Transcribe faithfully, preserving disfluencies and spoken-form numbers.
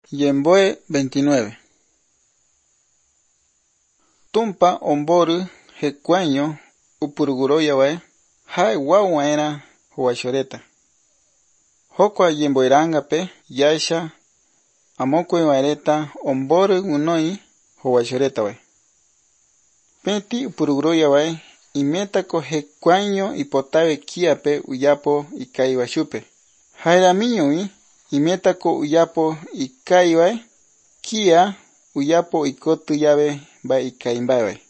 Yemboe veintinueve. Tumpa ombori hekuaño upuruguroya wae hai wawaera huachoreta. Hokwa yemboiranga pe yasha amokwe waereta ombori unoi huachoreta wae. Peti upuruguroya wae imetako hekuaño ipotawe kiape uyapo ikaiwa shupe. Jairamiñowi imetako uyapo ikaiwa kia uyapo ikotu yabe ba ikaimbawe.